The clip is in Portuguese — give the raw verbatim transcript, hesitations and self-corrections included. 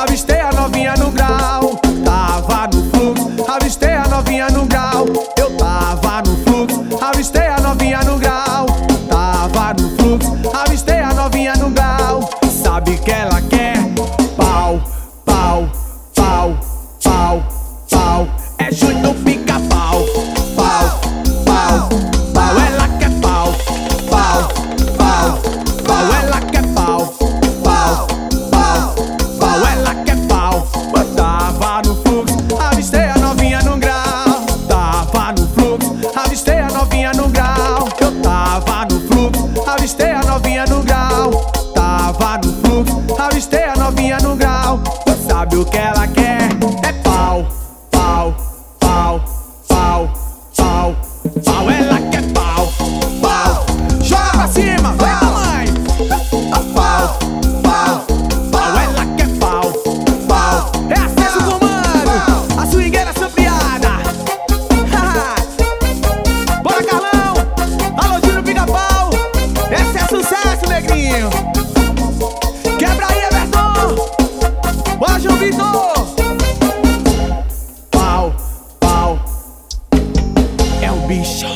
avistei a novinha no grau. Tava no fluxo, avistei a novinha no grau. Eu tava no fluxo, avistei a novinha no grau. Tava no fluxo, avistei a novinha no grau. Sabe que ela quer pau, pau, pau, pau, pau. É Júnior Pica-Pau, pau, pau, pau. Ela quer pau, pau, pau, pau. Ela quer pau, pau, pau, pau. Ela quer pau. Eu tava no fluxo, avistei a novinha no grau. Tava no fluxo, avistei a novinha no grau. Eu tava no fluxo, avistei a novinha no grau. Tava no fluxo, avistei a novinha no grau. Sabe o que ela quer? É pau, pau, pau, pau, pau, pau. Ela quer pau, pau. Joga pra cima, vai mamãe. Pau, pau, pau. Ela quer pau, pau. É acesso do comando, a swingueira sampiada. Bora, Carlão. Alô, Júnior Pica-Pau. Esse é sucesso, negrinho. Quebra aí, Everton. Bora, João Vitor. Pau, pau. É o bicho.